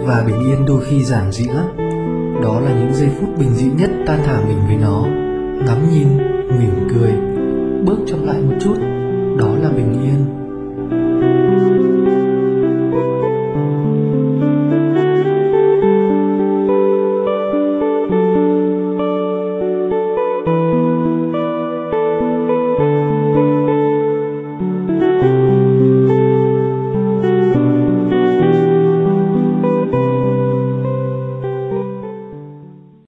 Và bình yên đôi khi giản dị lắm. Đó là những giây phút bình dị nhất ta thả mình với nó, ngắm nhìn, mỉm cười, bước chậm lại một chút. Đó là bình yên.